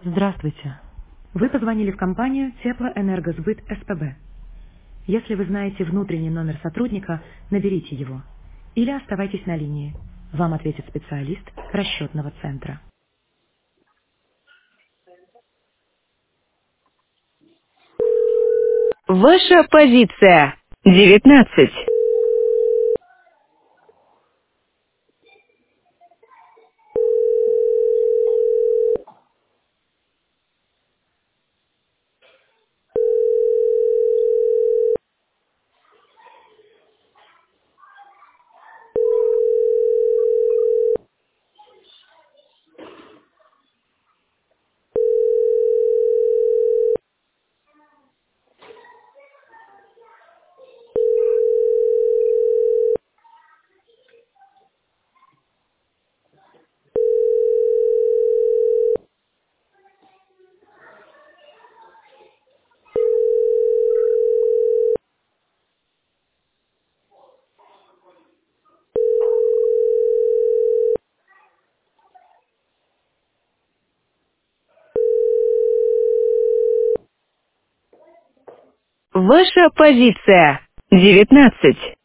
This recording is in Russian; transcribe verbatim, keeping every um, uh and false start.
Здравствуйте. Вы позвонили в компанию Теплоэнергосбыт СПБ. Если вы знаете внутренний номер сотрудника, наберите его. Или оставайтесь на линии. Вам ответит специалист расчетного центра. Ваша позиция. девятнадцать. Ваша позиция. девятнадцать.